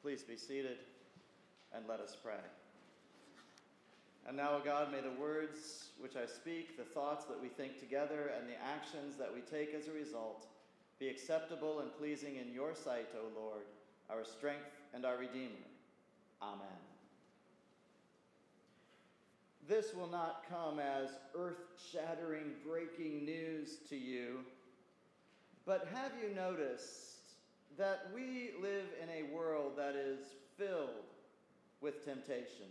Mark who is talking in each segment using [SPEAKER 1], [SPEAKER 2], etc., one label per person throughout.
[SPEAKER 1] Please be seated and let us pray. And now, O God, may the words which I speak, the thoughts that we think together, and the actions that we take as a result be acceptable and pleasing in your sight, O Lord, our strength and our Redeemer. Amen. This will not come as earth-shattering breaking news to you, but have you noticed that we live in a world that is filled with temptation?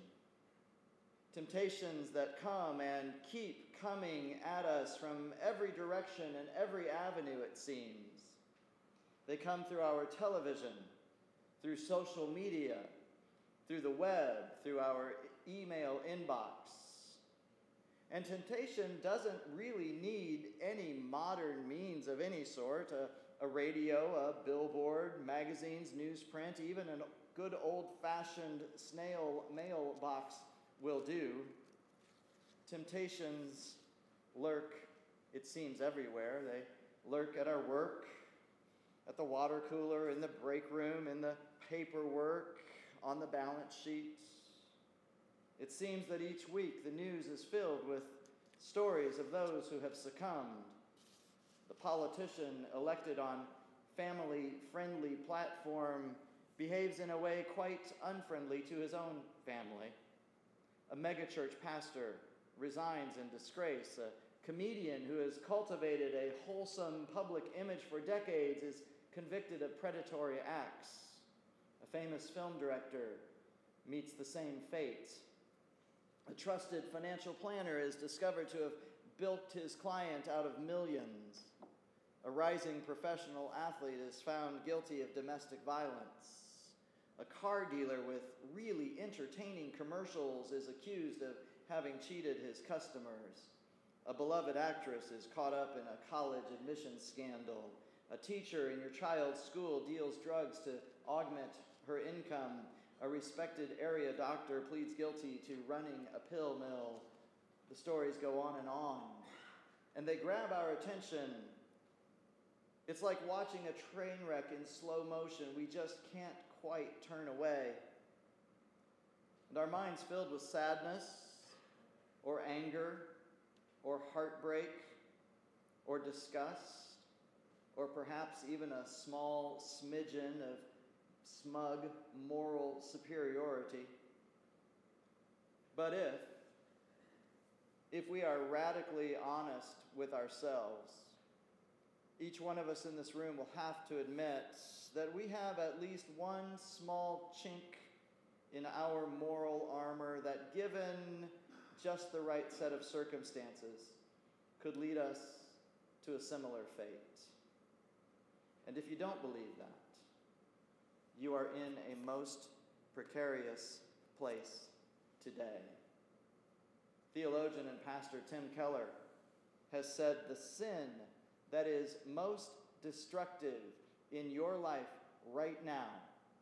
[SPEAKER 1] Temptations that come and keep coming at us from every direction and every avenue, it seems. They come through our television, through social media, through the web, through our email inbox. And temptation doesn't really need any modern means of any sort, a radio, a billboard, magazines, newsprint, even a good old-fashioned snail mailbox will do. Temptations lurk, it seems, everywhere. They lurk at our work, at the water cooler, in the break room, in the paperwork, on the balance sheet. It seems that each week the news is filled with stories of those who have succumbed. The politician elected on family-friendly platform behaves in a way quite unfriendly to his own family. A megachurch pastor resigns in disgrace. A comedian who has cultivated a wholesome public image for decades is convicted of predatory acts. A famous film director meets the same fate. A trusted financial planner is discovered to have bilked his client out of millions. A rising professional athlete is found guilty of domestic violence. A car dealer with really entertaining commercials is accused of having cheated his customers. A beloved actress is caught up in a college admissions scandal. A teacher in your child's school deals drugs to augment her income. A respected area doctor pleads guilty to running a pill mill. The stories go on, and they grab our attention. It's like watching a train wreck in slow motion. We just can't quite turn away. And our minds filled with sadness, or anger, or heartbreak, or disgust, or perhaps even a small smidgen of smug moral superiority. But if we are radically honest with ourselves, each one of us in this room will have to admit that we have at least one small chink in our moral armor that, given just the right set of circumstances, could lead us to a similar fate. And if you don't believe that, you are in a most precarious place today. Theologian and pastor Tim Keller has said the sin that is most destructive in your life right now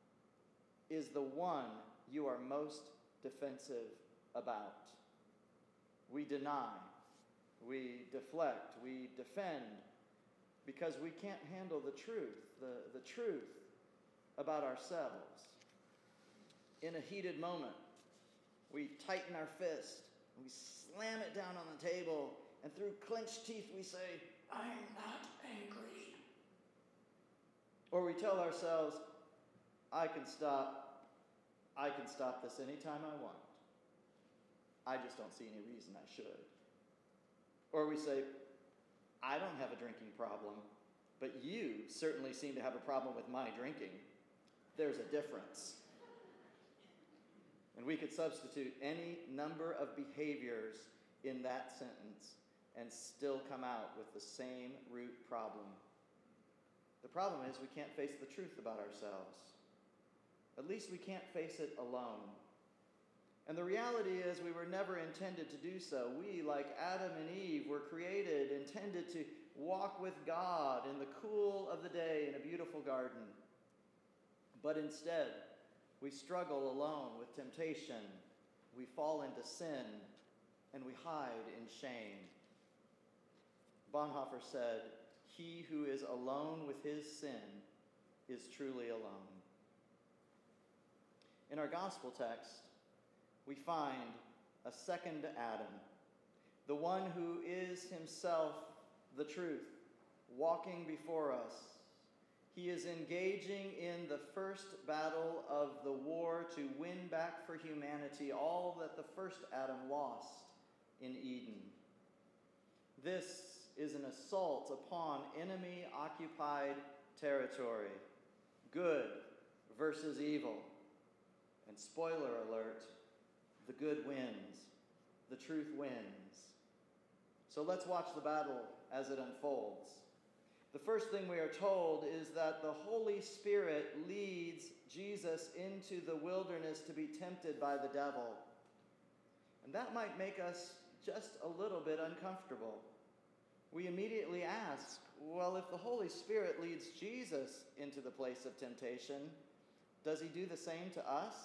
[SPEAKER 1] is the one you are most defensive about. We deny, we deflect, we defend because we can't handle the truth, the truth about ourselves. In a heated moment, we tighten our fist, we slam it down on the table, and through clenched teeth we say, "I'm not angry." Or we tell ourselves, I can stop this anytime I want. I just don't see any reason I should. Or we say, I don't have a drinking problem, but you certainly seem to have a problem with my drinking. There's a difference. And we could substitute any number of behaviors in that sentence and still come out with the same root problem. The problem is we can't face the truth about ourselves. At least we can't face it alone. And the reality is we were never intended to do so. We, like Adam and Eve, were created, intended to walk with God in the cool of the day in a beautiful garden. But instead, we struggle alone with temptation. We fall into sin, and we hide in shame. Bonhoeffer said, "He who is alone with his sin is truly alone." In our gospel text, we find a second Adam, the one who is himself the truth, walking before us. He is engaging in the first battle of the war to win back for humanity all that the first Adam lost in Eden. This is an assault upon enemy-occupied territory. Good versus evil. And spoiler alert, the good wins. The truth wins. So let's watch the battle as it unfolds. The first thing we are told is that the Holy Spirit leads Jesus into the wilderness to be tempted by the devil. And that might make us just a little bit uncomfortable. We immediately ask, well, if the Holy Spirit leads Jesus into the place of temptation, does he do the same to us?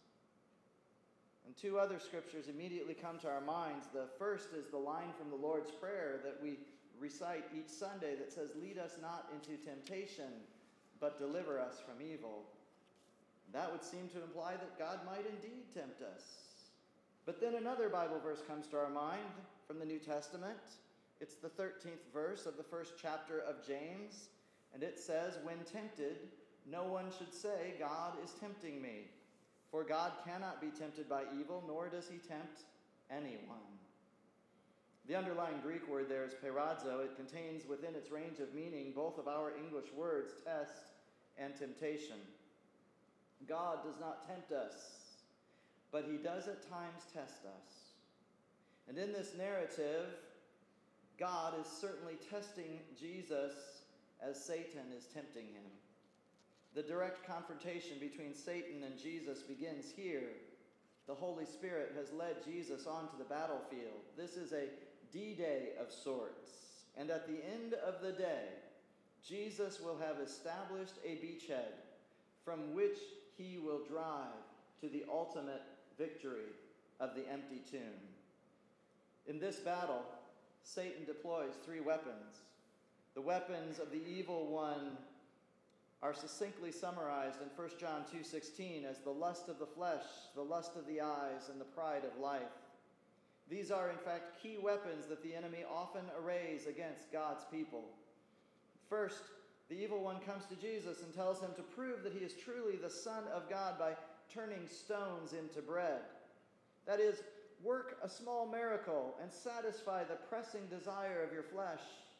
[SPEAKER 1] And two other scriptures immediately come to our minds. The first is the line from the Lord's Prayer that we recite each Sunday that says, "Lead us not into temptation, but deliver us from evil." That would seem to imply that God might indeed tempt us. But then another Bible verse comes to our mind from the New Testament. It's the 13th verse of the first chapter of James, and it says, "When tempted, no one should say, 'God is tempting me.' For God cannot be tempted by evil, nor does he tempt anyone." The underlying Greek word there is peirazo. It contains within its range of meaning both of our English words, test and temptation. God does not tempt us, but he does at times test us. And in this narrative, God is certainly testing Jesus as Satan is tempting him. The direct confrontation between Satan and Jesus begins here. The Holy Spirit has led Jesus onto the battlefield. This is a D-Day of sorts. And at the end of the day, Jesus will have established a beachhead from which he will drive to the ultimate victory of the empty tomb. In this battle, Satan deploys three weapons. The weapons of the evil one are succinctly summarized in 1 John 2:16 as the lust of the flesh, the lust of the eyes, and the pride of life. These are, in fact, key weapons that the enemy often arrays against God's people. First, the evil one comes to Jesus and tells him to prove that he is truly the Son of God by turning stones into bread. That is, work a small miracle and satisfy the pressing desire of your flesh.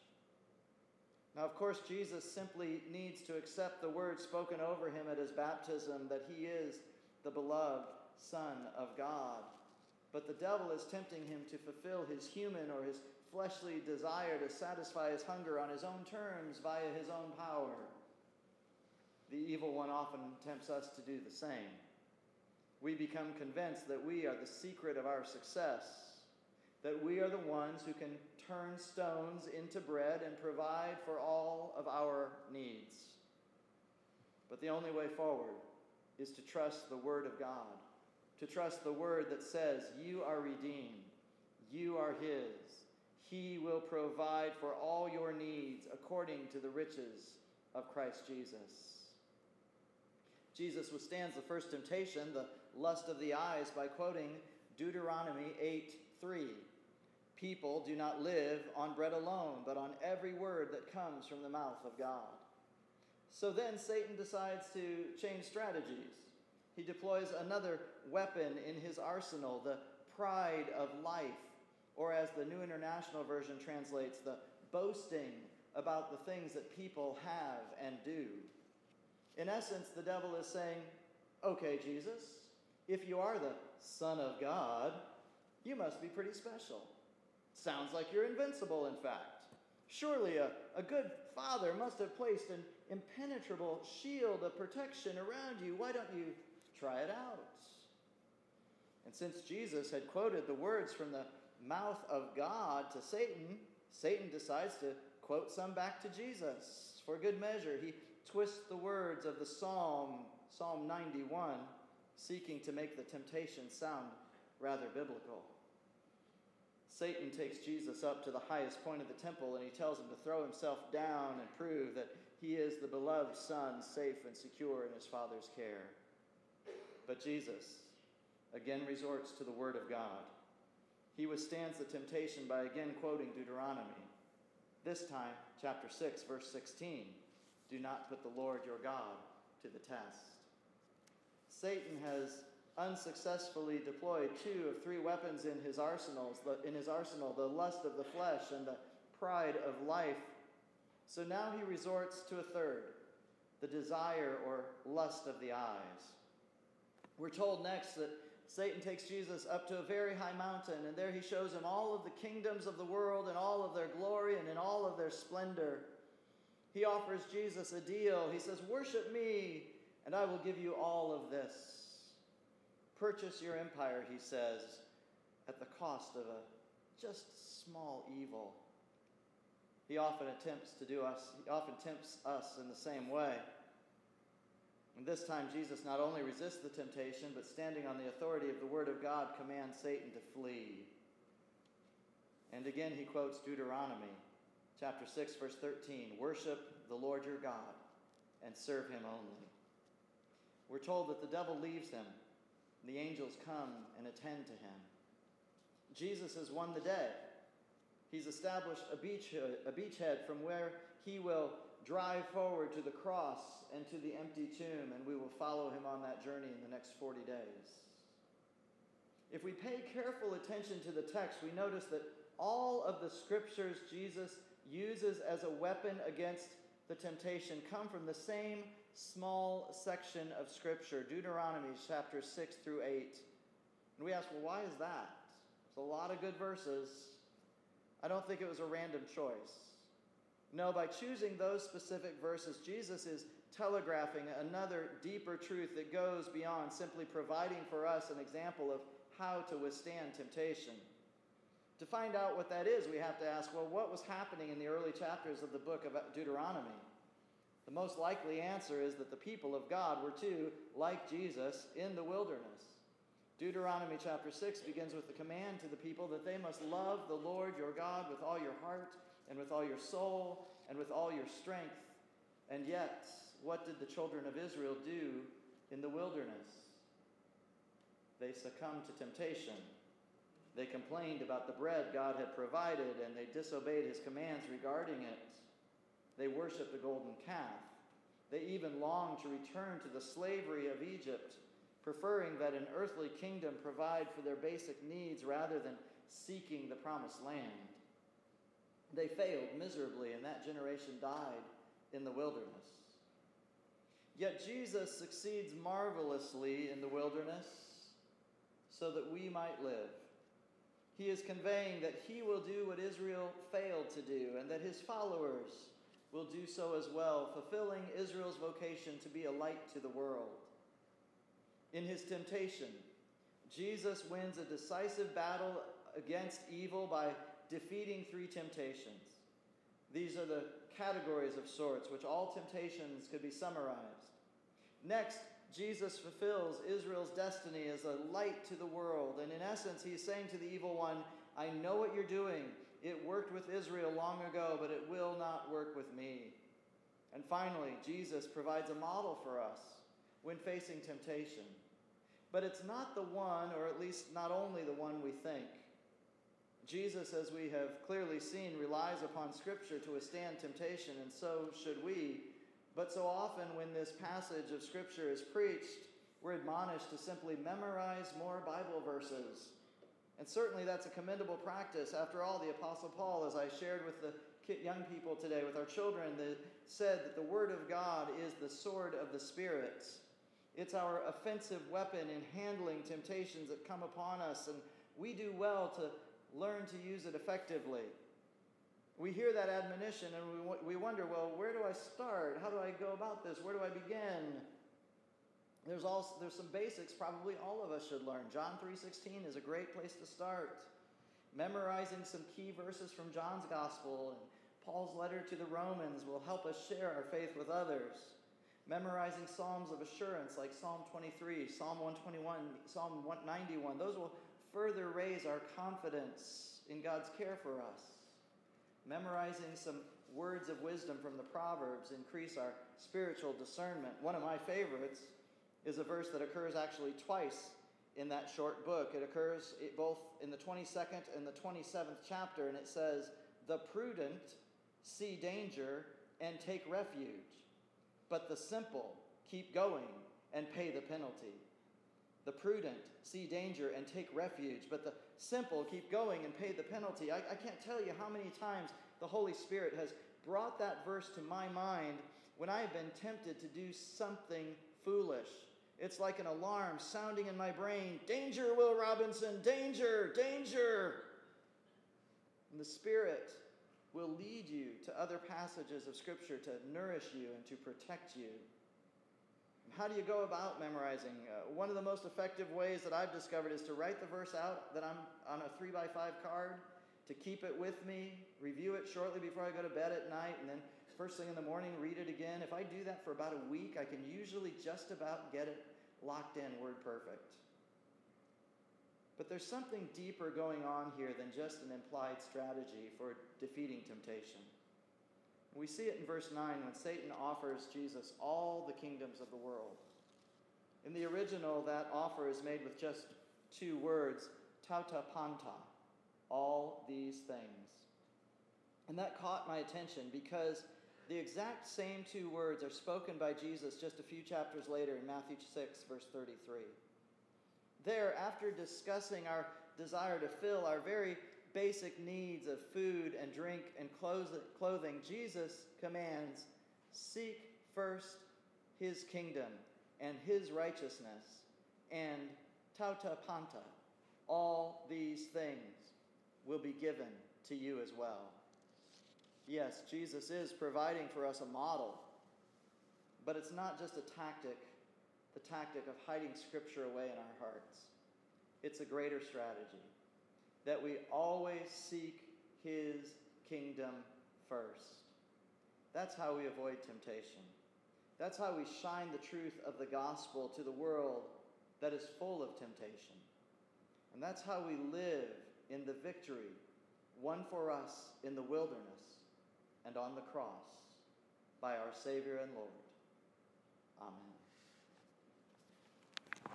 [SPEAKER 1] Now, of course, Jesus simply needs to accept the words spoken over him at his baptism that he is the beloved Son of God. But the devil is tempting him to fulfill his human or his fleshly desire to satisfy his hunger on his own terms via his own power. The evil one often tempts us to do the same. We become convinced that we are the secret of our success, that we are the ones who can turn stones into bread and provide for all of our needs. But the only way forward is to trust the Word of God, to trust the Word that says, you are redeemed, you are His. He will provide for all your needs according to the riches of Christ Jesus. Jesus withstands the first temptation, the lust of the eyes, by quoting Deuteronomy 8:3. People do not live on bread alone, but on every word that comes from the mouth of God. So then Satan decides to change strategies. He deploys another weapon in his arsenal, the pride of life, or as the New International Version translates, the boasting about the things that people have and do. In essence, the devil is saying, okay, Jesus, if you are the Son of God, you must be pretty special. Sounds like you're invincible, in fact. Surely a good father must have placed an impenetrable shield of protection around you. Why don't you try it out? And since Jesus had quoted the words from the mouth of God to Satan, Satan decides to quote some back to Jesus. For good measure, he twists the words of the Psalm 91, seeking to make the temptation sound rather biblical. Satan takes Jesus up to the highest point of the temple, and he tells him to throw himself down and prove that he is the beloved Son, safe and secure in his Father's care. But Jesus again resorts to the Word of God. He withstands the temptation by again quoting Deuteronomy. This time, chapter 6, verse 16. Do not put the Lord your God to the test. Satan has unsuccessfully deployed 2 of 3 weapons in his arsenal, the lust of the flesh and the pride of life. So now he resorts to a third, the desire or lust of the eyes. We're told next that Satan takes Jesus up to a very high mountain, and there he shows him all of the kingdoms of the world and all of their glory and in all of their splendor. He offers Jesus a deal. He says, worship me, and I will give you all of this. Purchase your empire, he says, at the cost of a just small evil. He often tempts us in the same way. And this time, Jesus not only resists the temptation, but standing on the authority of the Word of God, commands Satan to flee. And again, he quotes Deuteronomy, chapter 6, verse 13, worship the Lord your God and serve him only. We're told that the devil leaves him, and the angels come and attend to him. Jesus has won the day. He's established a beachhead from where he will drive forward to the cross and to the empty tomb, and we will follow him on that journey in the next 40 days. If we pay careful attention to the text, we notice that all of the scriptures Jesus uses as a weapon against the temptation come from the same small section of Scripture, Deuteronomy chapters 6 through 8. And we ask, well, why is that? It's a lot of good verses. I don't think it was a random choice. No, by choosing those specific verses, Jesus is telegraphing another deeper truth that goes beyond simply providing for us an example of how to withstand temptation. To find out what that is, we have to ask, well, what was happening in the early chapters of the book of Deuteronomy? The most likely answer is that the people of God were too, like Jesus, in the wilderness. Deuteronomy chapter 6 begins with the command to the people that they must love the Lord your God with all your heart and with all your soul and with all your strength. And yet, what did the children of Israel do in the wilderness? They succumbed to temptation. They complained about the bread God had provided, and they disobeyed his commands regarding it. They worshiped a golden calf. They even longed to return to the slavery of Egypt, preferring that an earthly kingdom provide for their basic needs rather than seeking the promised land. They failed miserably, and that generation died in the wilderness. Yet Jesus succeeds marvelously in the wilderness so that we might live. He is conveying that he will do what Israel failed to do, and that his followers will do so as well, fulfilling Israel's vocation to be a light to the world. In his temptation, Jesus wins a decisive battle against evil by defeating 3 temptations. These are the categories of sorts, which all temptations could be summarized. Next, Jesus fulfills Israel's destiny as a light to the world. And in essence, he is saying to the evil one, I know what you're doing. It worked with Israel long ago, but it will not work with me. And finally, Jesus provides a model for us when facing temptation. But it's not the one, or at least not only the one we think. Jesus, as we have clearly seen, relies upon Scripture to withstand temptation, and so should we. But so often when this passage of Scripture is preached, we're admonished to simply memorize more Bible verses. And certainly that's a commendable practice. After all, the Apostle Paul, as I shared with the young people today, with our children, said that the Word of God is the sword of the Spirit. It's our offensive weapon in handling temptations that come upon us, and we do well to learn to use it effectively. We hear that admonition and we wonder, well, where do I start? How do I go about this? Where do I begin? There's some basics probably all of us should learn. John 3:16 is a great place to start. Memorizing some key verses from John's Gospel and Paul's letter to the Romans will help us share our faith with others. Memorizing Psalms of assurance like Psalm 23, Psalm 121, Psalm 191, those will further raise our confidence in God's care for us. Memorizing some words of wisdom from the Proverbs increase our spiritual discernment. One of my favorites is a verse that occurs actually twice in that short book. It occurs both in the 22nd and the 27th chapter, and it says, "The prudent see danger and take refuge, but the simple keep going and pay the penalty." The prudent see danger and take refuge, but the simple keep going and pay the penalty. I can't tell you how many times the Holy Spirit has brought that verse to my mind when I have been tempted to do something foolish. It's like an alarm sounding in my brain. Danger, Will Robinson, danger, danger. And the Spirit will lead you to other passages of Scripture to nourish you and to protect you. How do you go about memorizing? One of the most effective ways that I've discovered is to write the verse out that I'm on a 3x5 card, to keep it with me, review it shortly before I go to bed at night, and then first thing in the morning, read it again. If I do that for about a week, I can usually just about get it locked in word perfect. But there's something deeper going on here than just an implied strategy for defeating temptation. We see it in verse 9 when Satan offers Jesus all the kingdoms of the world. In the original, that offer is made with just two words, tauta panta, all these things. And that caught my attention because the exact same two words are spoken by Jesus just a few chapters later in Matthew 6, verse 33. There, after discussing our desire to fill our very basic needs of food and drink and clothing, Jesus commands, "Seek first his kingdom and his righteousness, and tauta panta, all these things will be given to you as well." Yes, Jesus is providing for us a model, but it's not just the tactic of hiding Scripture away in our hearts. It's a greater strategy, that we always seek his kingdom first. That's how we avoid temptation. That's how we shine the truth of the gospel to the world that is full of temptation. And that's how we live in the victory won for us in the wilderness and on the cross by our Savior and Lord. Amen.